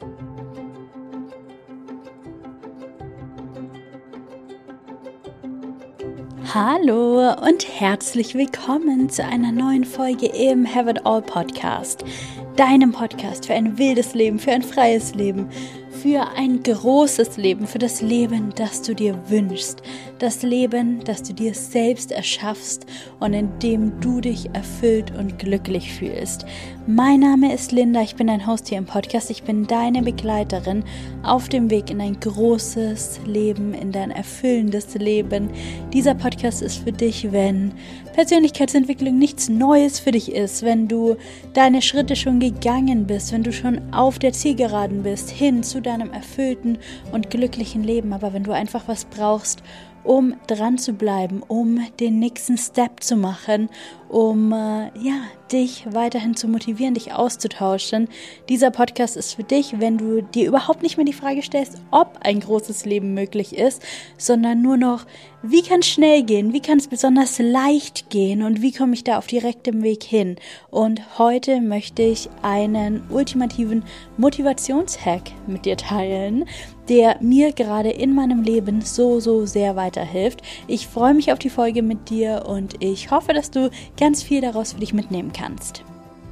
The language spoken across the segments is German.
Hallo und herzlich willkommen zu einer neuen Folge im Have It All Podcast, deinem Podcast für ein wildes Leben, für ein freies Leben, für ein großes Leben, für das Leben, das du dir wünschst, das Leben, das du dir selbst erschaffst und in dem du dich erfüllt und glücklich fühlst. Mein Name ist Linda, ich bin dein Host hier im Podcast, ich bin deine Begleiterin auf dem Weg in ein großes Leben, in dein erfüllendes Leben. Dieser Podcast ist für dich, wenn Persönlichkeitsentwicklung nichts Neues für dich ist, wenn du deine Schritte schon gegangen bist, wenn du schon auf der Zielgeraden bist, hin zu deinem erfüllten und glücklichen Leben, aber wenn du einfach was brauchst, um dran zu bleiben, um den nächsten Step zu machen, um dich weiterhin zu motivieren, dich auszutauschen. Dieser Podcast ist für dich, wenn du dir überhaupt nicht mehr die Frage stellst, ob ein großes Leben möglich ist, sondern nur noch, wie kann es schnell gehen, wie kann es besonders leicht gehen und wie komme ich da auf direktem Weg hin. Und heute möchte ich einen ultimativen Motivationshack mit dir teilen, der mir gerade in meinem Leben so sehr weiterhilft. Ich freue mich auf die Folge mit dir und ich hoffe, dass du ganz viel daraus für dich mitnehmen kannst.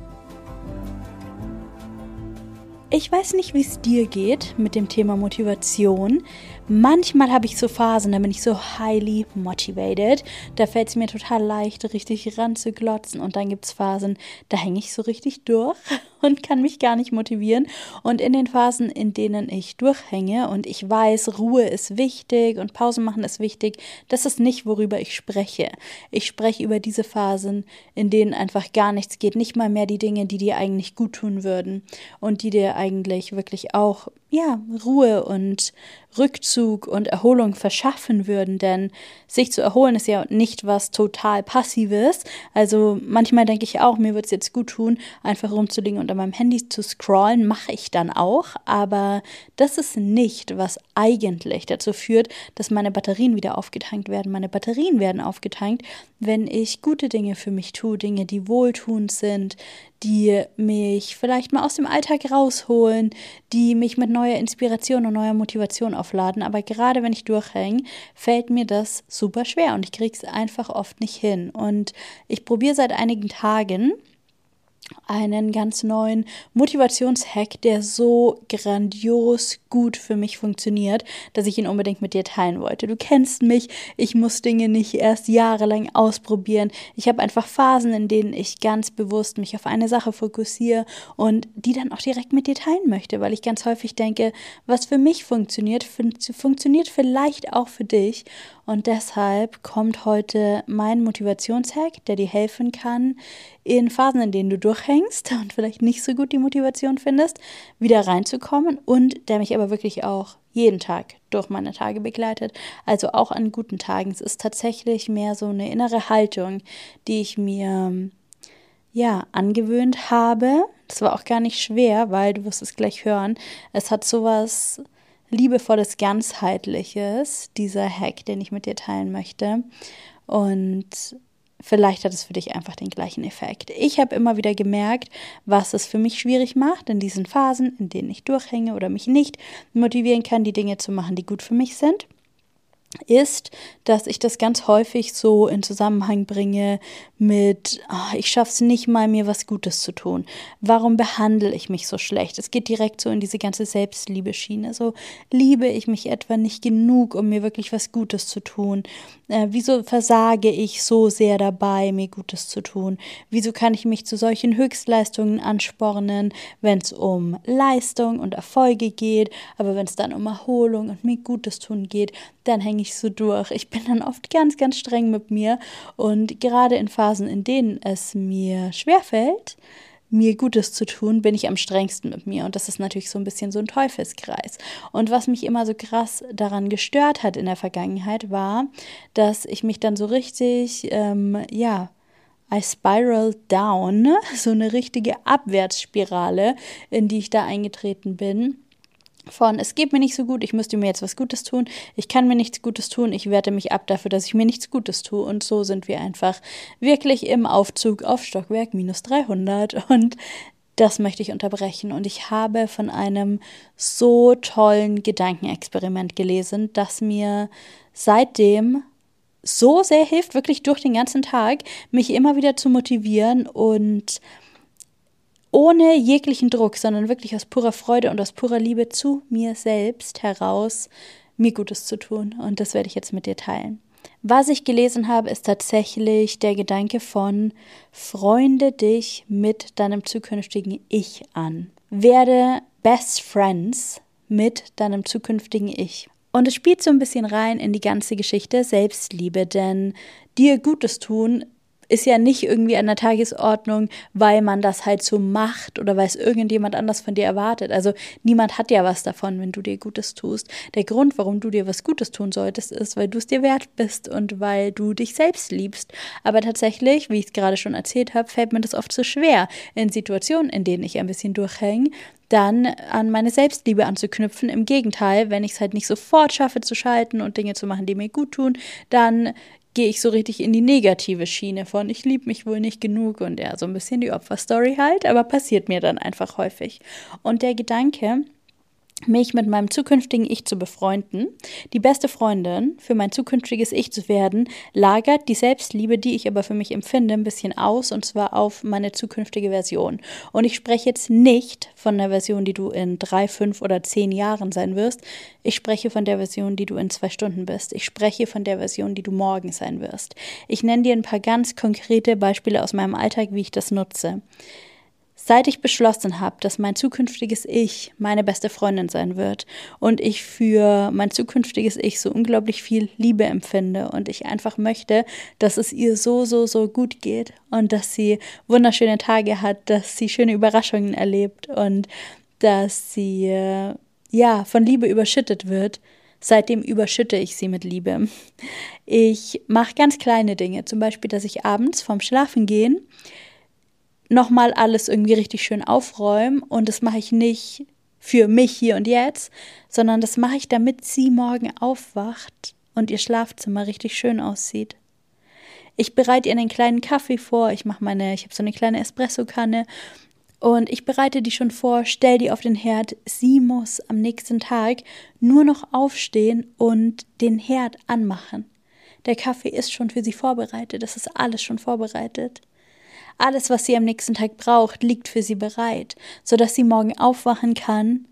Ich weiß nicht, wie es dir geht mit dem Thema Motivation. Manchmal habe ich so Phasen, da bin ich so highly motivated. Da fällt es mir total leicht, richtig ranzuglotzen. Und dann gibt es Phasen, da hänge ich so richtig durch und kann mich gar nicht motivieren. Und in den Phasen, in denen ich durchhänge und ich weiß, Ruhe ist wichtig und Pause machen ist wichtig, das ist nicht, worüber ich spreche. Ich spreche über diese Phasen, in denen einfach gar nichts geht. Nicht mal mehr die Dinge, die dir eigentlich gut tun würden und die dir eigentlich wirklich auch Ruhe und Rückzug und Erholung verschaffen würden, denn sich zu erholen ist ja nicht was total Passives. Also manchmal denke ich auch, mir wird es jetzt gut tun, einfach rumzulegen und an meinem Handy zu scrollen, mache ich dann auch, aber das ist nicht, was eigentlich dazu führt, dass meine Batterien wieder aufgetankt werden. Meine Batterien werden aufgetankt, wenn ich gute Dinge für mich tue, Dinge, die wohltuend sind, die mich vielleicht mal aus dem Alltag rausholen, die mich mit neuer Inspiration und neuer Motivation aufladen. Aber gerade wenn ich durchhänge, fällt mir das super schwer und ich kriege es einfach oft nicht hin. Und ich probiere seit einigen Tagen einen ganz neuen Motivationshack, der so grandios gut für mich funktioniert, dass ich ihn unbedingt mit dir teilen wollte. Du kennst mich, ich muss Dinge nicht erst jahrelang ausprobieren. Ich habe einfach Phasen, in denen ich ganz bewusst mich auf eine Sache fokussiere und die dann auch direkt mit dir teilen möchte, weil ich ganz häufig denke, was für mich funktioniert, funktioniert vielleicht auch für dich. Und deshalb kommt heute mein Motivationshack, der dir helfen kann, in Phasen, in denen du durchhängst und vielleicht nicht so gut die Motivation findest, wieder reinzukommen und der mich aber wirklich auch jeden Tag durch meine Tage begleitet, also auch an guten Tagen. Es ist tatsächlich mehr so eine innere Haltung, die ich mir angewöhnt habe. Das war auch gar nicht schwer, weil du wirst es gleich hören. Es hat sowas liebevolles, ganzheitliches, dieser Hack, den ich mit dir teilen möchte. Und vielleicht hat es für dich einfach den gleichen Effekt. Ich habe immer wieder gemerkt, was es für mich schwierig macht in diesen Phasen, in denen ich durchhänge oder mich nicht motivieren kann, die Dinge zu machen, die gut für mich sind, ist, dass ich das ganz häufig so in Zusammenhang bringe mit, ich schaffe es nicht mal, mir was Gutes zu tun. Warum behandle ich mich so schlecht? Es geht direkt so in diese ganze Selbstliebe-Schiene. So liebe ich mich etwa nicht genug, um mir wirklich was Gutes zu tun? Wieso versage ich so sehr dabei, mir Gutes zu tun? Wieso kann ich mich zu solchen Höchstleistungen anspornen, wenn es um Leistung und Erfolge geht, aber wenn es dann um Erholung und mir Gutes tun geht, dann hänge ich so durch. Ich bin dann oft ganz, ganz streng mit mir und gerade in Phasen, in denen es mir schwerfällt, mir Gutes zu tun, bin ich am strengsten mit mir und das ist natürlich so ein bisschen so ein Teufelskreis. Und was mich immer so krass daran gestört hat in der Vergangenheit war, dass ich mich dann so richtig, I spiral down, so eine richtige Abwärtsspirale, in die ich da eingetreten bin. Von, es geht mir nicht so gut, ich müsste mir jetzt was Gutes tun, ich kann mir nichts Gutes tun, ich werte mich ab dafür, dass ich mir nichts Gutes tue und so sind wir einfach wirklich im Aufzug auf Stockwerk -300 und das möchte ich unterbrechen. Und ich habe von einem so tollen Gedankenexperiment gelesen, das mir seitdem so sehr hilft, wirklich durch den ganzen Tag, mich immer wieder zu motivieren und ohne jeglichen Druck, sondern wirklich aus purer Freude und aus purer Liebe zu mir selbst heraus, mir Gutes zu tun. Und das werde ich jetzt mit dir teilen. Was ich gelesen habe, ist tatsächlich der Gedanke von: Freunde dich mit deinem zukünftigen Ich an. Werde Best Friends mit deinem zukünftigen Ich. Und es spielt so ein bisschen rein in die ganze Geschichte Selbstliebe, denn dir Gutes tun ist ja nicht irgendwie an der Tagesordnung, weil man das halt so macht oder weil es irgendjemand anders von dir erwartet. Also niemand hat ja was davon, wenn du dir Gutes tust. Der Grund, warum du dir was Gutes tun solltest, ist, weil du es dir wert bist und weil du dich selbst liebst. Aber tatsächlich, wie ich es gerade schon erzählt habe, fällt mir das oft so schwer, in Situationen, in denen ich ein bisschen durchhänge, dann an meine Selbstliebe anzuknüpfen. Im Gegenteil, wenn ich es halt nicht sofort schaffe zu schalten und Dinge zu machen, die mir gut tun, dann gehe ich so richtig in die negative Schiene von: ich liebe mich wohl nicht genug, und ja, so ein bisschen die Opferstory halt, aber passiert mir dann einfach häufig. Und der Gedanke, mich mit meinem zukünftigen Ich zu befreunden, die beste Freundin für mein zukünftiges Ich zu werden, lagert die Selbstliebe, die ich aber für mich empfinde, ein bisschen aus, und zwar auf meine zukünftige Version. Und ich spreche jetzt nicht von der Version, die du in 3, 5 oder 10 Jahren sein wirst. Ich spreche von der Version, die du in 2 Stunden bist. Ich spreche von der Version, die du morgen sein wirst. Ich nenne dir ein paar ganz konkrete Beispiele aus meinem Alltag, wie ich das nutze. Seit ich beschlossen habe, dass mein zukünftiges Ich meine beste Freundin sein wird und ich für mein zukünftiges Ich so unglaublich viel Liebe empfinde und ich einfach möchte, dass es ihr so, so, so gut geht und dass sie wunderschöne Tage hat, dass sie schöne Überraschungen erlebt und dass sie von Liebe überschüttet wird. Seitdem überschütte ich sie mit Liebe. Ich mache ganz kleine Dinge, zum Beispiel, dass ich abends vorm Schlafengehen nochmal alles irgendwie richtig schön aufräumen, und das mache ich nicht für mich hier und jetzt, sondern das mache ich, damit sie morgen aufwacht und ihr Schlafzimmer richtig schön aussieht. Ich bereite ihr einen kleinen Kaffee vor, ich habe so eine kleine Espressokanne und ich bereite die schon vor, stell die auf den Herd. Sie muss am nächsten Tag nur noch aufstehen und den Herd anmachen. Der Kaffee ist schon für sie vorbereitet, das ist alles schon vorbereitet. Alles, was sie am nächsten Tag braucht, liegt für sie bereit, sodass sie morgen aufwachen kann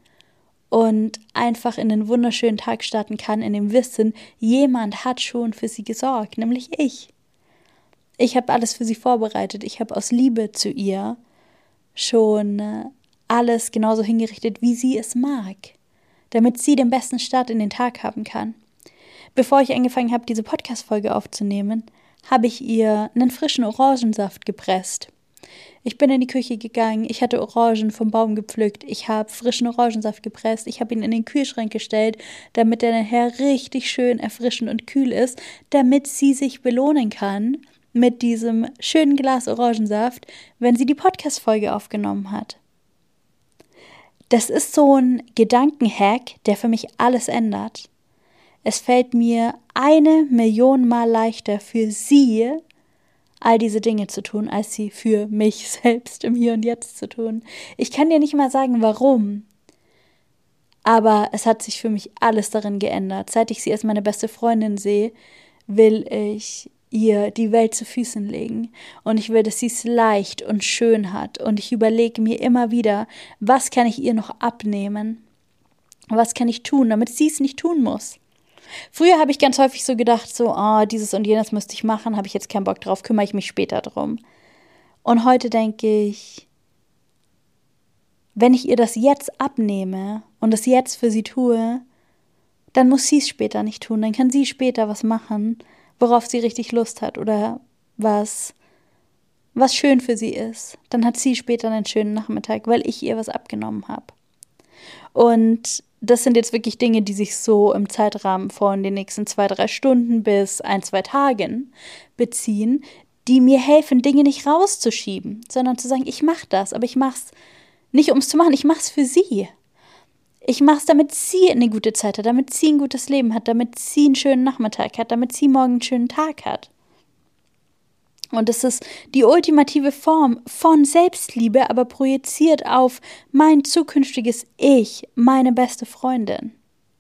und einfach in den wunderschönen Tag starten kann, in dem Wissen, jemand hat schon für sie gesorgt, nämlich ich. Ich habe alles für sie vorbereitet. Ich habe aus Liebe zu ihr schon alles genauso hingerichtet, wie sie es mag, damit sie den besten Start in den Tag haben kann. Bevor ich angefangen habe, diese Podcast-Folge aufzunehmen, habe ich ihr einen frischen Orangensaft gepresst. Ich bin in die Küche gegangen, ich hatte Orangen vom Baum gepflückt, ich habe frischen Orangensaft gepresst, ich habe ihn in den Kühlschrank gestellt, damit der nachher richtig schön erfrischend und kühl ist, damit sie sich belohnen kann mit diesem schönen Glas Orangensaft, wenn sie die Podcast-Folge aufgenommen hat. Das ist so ein Gedankenhack, der für mich alles ändert. Es fällt mir 1.000.000 Mal leichter für sie, all diese Dinge zu tun, als sie für mich selbst im Hier und Jetzt zu tun. Ich kann dir nicht mal sagen, warum. Aber es hat sich für mich alles darin geändert. Seit ich sie als meine beste Freundin sehe, will ich ihr die Welt zu Füßen legen. Und ich will, dass sie es leicht und schön hat. Und ich überlege mir immer wieder, was kann ich ihr noch abnehmen? Was kann ich tun, damit sie es nicht tun muss? Früher habe ich ganz häufig so gedacht, dieses und jenes müsste ich machen, habe ich jetzt keinen Bock drauf, kümmere ich mich später drum. Und heute denke ich, wenn ich ihr das jetzt abnehme und das jetzt für sie tue, dann muss sie es später nicht tun. Dann kann sie später was machen, worauf sie richtig Lust hat oder was schön für sie ist. Dann hat sie später einen schönen Nachmittag, weil ich ihr was abgenommen habe. Und das sind jetzt wirklich Dinge, die sich so im Zeitrahmen von den nächsten 2, 3 Stunden bis 1, 2 Tagen beziehen, die mir helfen, Dinge nicht rauszuschieben, sondern zu sagen, ich mache das, aber ich mache es nicht, um es zu machen, ich mache es für sie. Ich mache es, damit sie eine gute Zeit hat, damit sie ein gutes Leben hat, damit sie einen schönen Nachmittag hat, damit sie morgen einen schönen Tag hat. Und es ist die ultimative Form von Selbstliebe, aber projiziert auf mein zukünftiges Ich, meine beste Freundin.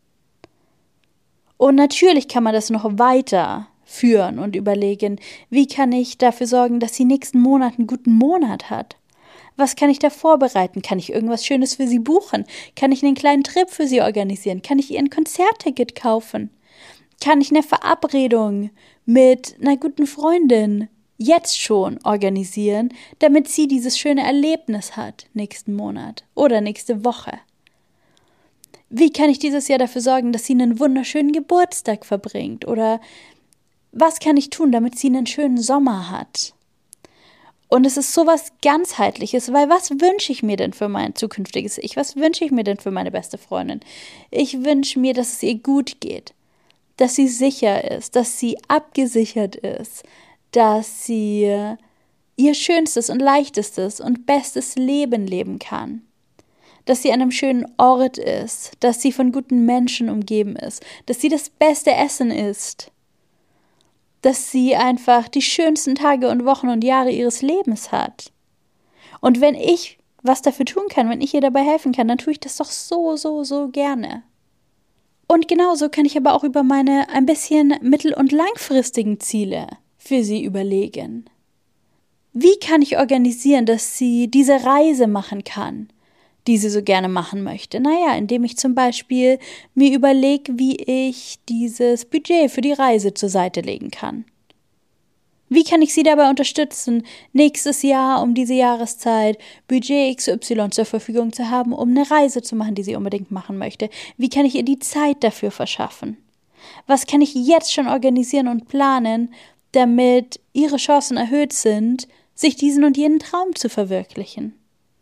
Und natürlich kann man das noch weiter führen und überlegen, wie kann ich dafür sorgen, dass sie nächsten Monat einen guten Monat hat? Was kann ich da vorbereiten? Kann ich irgendwas Schönes für sie buchen? Kann ich einen kleinen Trip für sie organisieren? Kann ich ihr ein Konzertticket kaufen? Kann ich eine Verabredung mit einer guten Freundin jetzt schon organisieren, damit sie dieses schöne Erlebnis hat nächsten Monat oder nächste Woche? Wie kann ich dieses Jahr dafür sorgen, dass sie einen wunderschönen Geburtstag verbringt? Oder was kann ich tun, damit sie einen schönen Sommer hat? Und es ist sowas Ganzheitliches, weil was wünsche ich mir denn für mein zukünftiges Ich? Was wünsche ich mir denn für meine beste Freundin? Ich wünsche mir, dass es ihr gut geht, dass sie sicher ist, dass sie abgesichert ist, dass sie ihr schönstes und leichtestes und bestes Leben leben kann, dass sie an einem schönen Ort ist, dass sie von guten Menschen umgeben ist, dass sie das beste Essen isst, dass sie einfach die schönsten Tage und Wochen und Jahre ihres Lebens hat. Und wenn ich was dafür tun kann, wenn ich ihr dabei helfen kann, dann tue ich das doch so gerne. Und genauso kann ich aber auch über meine ein bisschen mittel- und langfristigen Ziele für sie überlegen. Wie kann ich organisieren, dass sie diese Reise machen kann, die sie so gerne machen möchte? Naja, indem ich zum Beispiel mir überlege, wie ich dieses Budget für die Reise zur Seite legen kann. Wie kann ich sie dabei unterstützen, nächstes Jahr um diese Jahreszeit Budget XY zur Verfügung zu haben, um eine Reise zu machen, die sie unbedingt machen möchte? Wie kann ich ihr die Zeit dafür verschaffen? Was kann ich jetzt schon organisieren und planen, damit ihre Chancen erhöht sind, sich diesen und jenen Traum zu verwirklichen?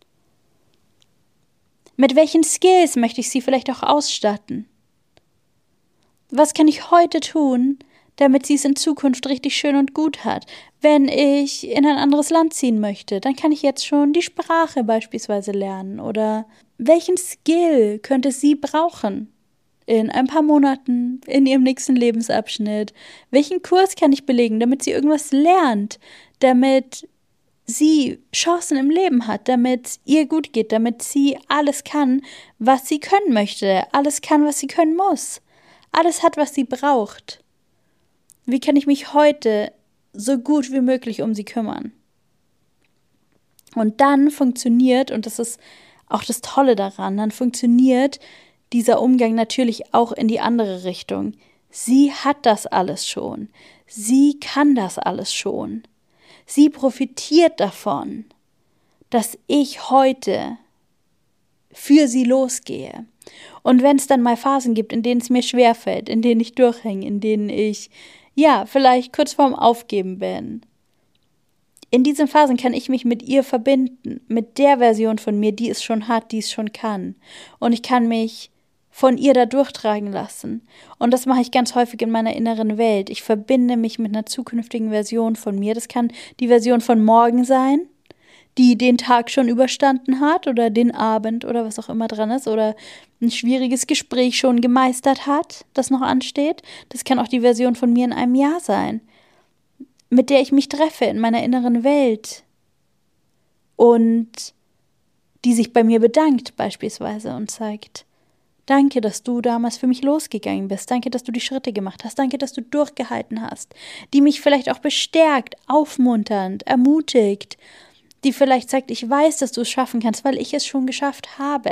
Mit welchen Skills möchte ich sie vielleicht auch ausstatten? Was kann ich heute tun, damit sie es in Zukunft richtig schön und gut hat? Wenn ich in ein anderes Land ziehen möchte, dann kann ich jetzt schon die Sprache beispielsweise lernen. Oder welchen Skill könnte sie brauchen in ein paar Monaten, in ihrem nächsten Lebensabschnitt? Welchen Kurs kann ich belegen, damit sie irgendwas lernt, damit sie Chancen im Leben hat, damit es ihr gut geht, damit sie alles kann, was sie können möchte, alles kann, was sie können muss, alles hat, was sie braucht. Wie kann ich mich heute so gut wie möglich um sie kümmern? Und dann funktioniert, und das ist auch das Tolle daran, dann funktioniert dieser Umgang natürlich auch in die andere Richtung. Sie hat das alles schon. Sie kann das alles schon. Sie profitiert davon, dass ich heute für sie losgehe. Und wenn es dann mal Phasen gibt, in denen es mir schwerfällt, in denen ich durchhänge, in denen ich, vielleicht kurz vorm Aufgeben bin, in diesen Phasen kann ich mich mit ihr verbinden, mit der Version von mir, die es schon hat, die es schon kann. Und ich kann mich von ihr da durchtragen lassen. Und das mache ich ganz häufig in meiner inneren Welt. Ich verbinde mich mit einer zukünftigen Version von mir. Das kann die Version von morgen sein, die den Tag schon überstanden hat oder den Abend oder was auch immer dran ist oder ein schwieriges Gespräch schon gemeistert hat, das noch ansteht. Das kann auch die Version von mir in einem Jahr sein, mit der ich mich treffe in meiner inneren Welt und die sich bei mir bedankt beispielsweise und sagt: Danke, dass du damals für mich losgegangen bist. Danke, dass du die Schritte gemacht hast. Danke, dass du durchgehalten hast. Die mich vielleicht auch bestärkt, aufmunternd, ermutigt. Die vielleicht sagt, ich weiß, dass du es schaffen kannst, weil ich es schon geschafft habe.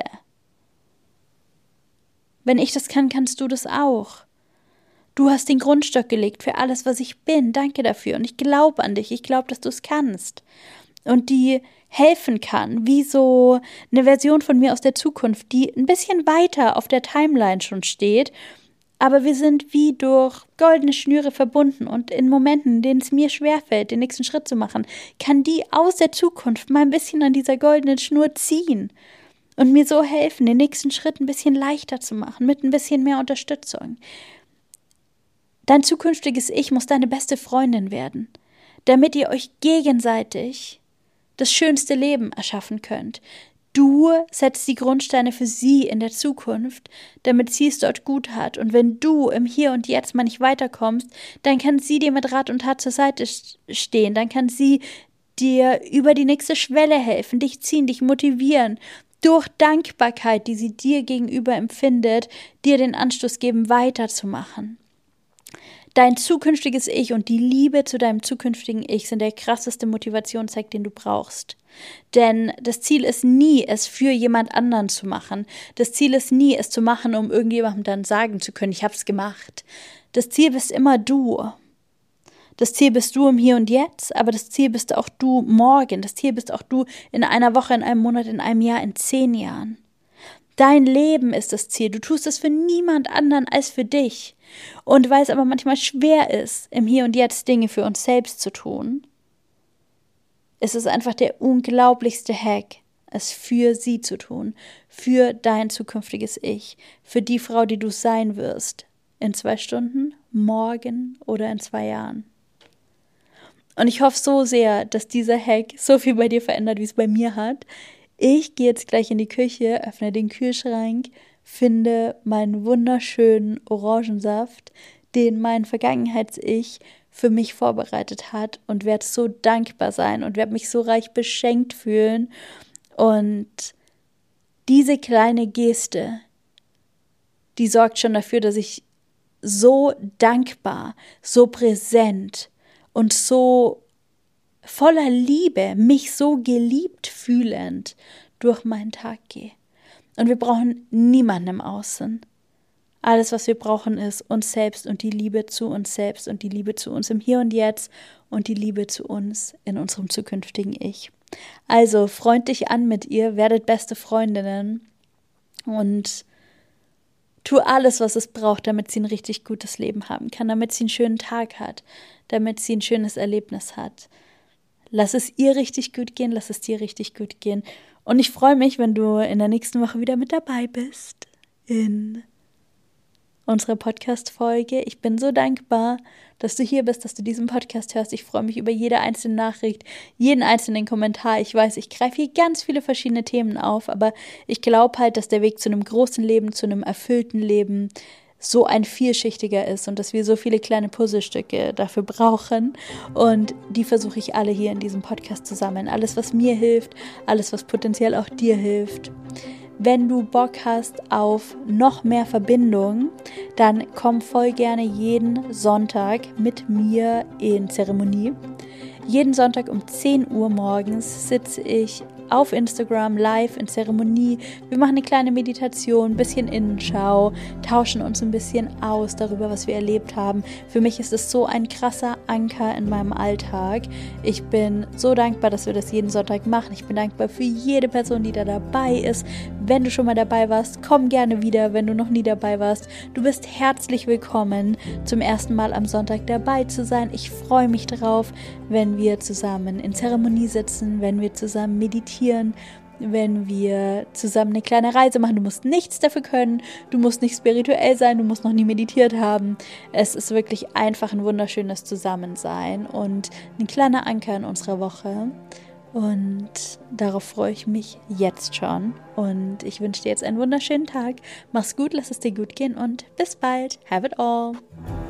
Wenn ich das kann, kannst du das auch. Du hast den Grundstock gelegt für alles, was ich bin. Danke dafür. Und ich glaube an dich. Ich glaube, dass du es kannst. Und die helfen kann, wie so eine Version von mir aus der Zukunft, die ein bisschen weiter auf der Timeline schon steht, aber wir sind wie durch goldene Schnüre verbunden und in Momenten, in denen es mir schwerfällt, den nächsten Schritt zu machen, kann die aus der Zukunft mal ein bisschen an dieser goldenen Schnur ziehen und mir so helfen, den nächsten Schritt ein bisschen leichter zu machen, mit ein bisschen mehr Unterstützung. Dein zukünftiges Ich muss deine beste Freundin werden, damit ihr euch gegenseitig das schönste Leben erschaffen könnt. Du setzt die Grundsteine für sie in der Zukunft, damit sie es dort gut hat. Und wenn du im Hier und Jetzt mal nicht weiterkommst, dann kann sie dir mit Rat und Tat zur Seite stehen. Dann kann sie dir über die nächste Schwelle helfen, dich ziehen, dich motivieren. Durch Dankbarkeit, die sie dir gegenüber empfindet, dir den Anstoß geben, weiterzumachen. Dein zukünftiges Ich und die Liebe zu deinem zukünftigen Ich sind der krasseste Motivationszweck, den du brauchst. Denn das Ziel ist nie, es für jemand anderen zu machen. Das Ziel ist nie, es zu machen, um irgendjemandem dann sagen zu können, ich hab's gemacht. Das Ziel bist immer du. Das Ziel bist du im Hier und Jetzt, aber das Ziel bist auch du morgen. Das Ziel bist auch du in einer Woche, in einem Monat, in einem Jahr, in 10 Jahren. Dein Leben ist das Ziel. Du tust es für niemand anderen als für dich. Und weil es aber manchmal schwer ist, im Hier und Jetzt Dinge für uns selbst zu tun, ist es einfach der unglaublichste Hack, es für sie zu tun, für dein zukünftiges Ich, für die Frau, die du sein wirst, in 2 Stunden, morgen oder in 2 Jahren. Und ich hoffe so sehr, dass dieser Hack so viel bei dir verändert, wie es bei mir hat. Ich gehe jetzt gleich in die Küche, öffne den Kühlschrank, finde meinen wunderschönen Orangensaft, den mein Vergangenheits-Ich für mich vorbereitet hat und werde so dankbar sein und werde mich so reich beschenkt fühlen. Und diese kleine Geste, die sorgt schon dafür, dass ich so dankbar, so präsent und so voller Liebe, mich so geliebt fühlend durch meinen Tag gehe. Und wir brauchen niemanden im Außen. Alles, was wir brauchen, ist uns selbst und die Liebe zu uns selbst und die Liebe zu uns im Hier und Jetzt und die Liebe zu uns in unserem zukünftigen Ich. Also freund dich an mit ihr, werdet beste Freundinnen und tu alles, was es braucht, damit sie ein richtig gutes Leben haben kann, damit sie einen schönen Tag hat, damit sie ein schönes Erlebnis hat. Lass es ihr richtig gut gehen, lass es dir richtig gut gehen. Und ich freue mich, wenn du in der nächsten Woche wieder mit dabei bist in unserer Podcast-Folge. Ich bin so dankbar, dass du hier bist, dass du diesen Podcast hörst. Ich freue mich über jede einzelne Nachricht, jeden einzelnen Kommentar. Ich weiß, ich greife hier ganz viele verschiedene Themen auf, aber ich glaube halt, dass der Weg zu einem großen Leben, zu einem erfüllten Leben so ein vielschichtiger ist und dass wir so viele kleine Puzzlestücke dafür brauchen. Und die versuche ich alle hier in diesem Podcast zu sammeln. Alles, was mir hilft, alles, was potenziell auch dir hilft. Wenn du Bock hast auf noch mehr Verbindung, dann komm voll gerne jeden Sonntag mit mir in Zeremonie. Jeden Sonntag um 10 Uhr morgens sitze ich auf Instagram live in Zeremonie. Wir machen eine kleine Meditation, ein bisschen Innenschau, tauschen uns ein bisschen aus darüber, was wir erlebt haben. Für mich ist es so ein krasser Anker in meinem Alltag. Ich bin so dankbar, dass wir das jeden Sonntag machen. Ich bin dankbar für jede Person, die da dabei ist. Wenn du schon mal dabei warst, komm gerne wieder. Wenn du noch nie dabei warst, du bist herzlich willkommen, zum ersten Mal am Sonntag dabei zu sein. Ich freue mich drauf, wenn wir zusammen in Zeremonie sitzen, wenn wir zusammen meditieren, wenn wir zusammen eine kleine Reise machen. Du musst nichts dafür können, du musst nicht spirituell sein, du musst noch nie meditiert haben. Es ist wirklich einfach ein wunderschönes Zusammensein und ein kleiner Anker in unserer Woche. Und darauf freue ich mich jetzt schon. Und ich wünsche dir jetzt einen wunderschönen Tag. Mach's gut, lass es dir gut gehen und bis bald. Have it all.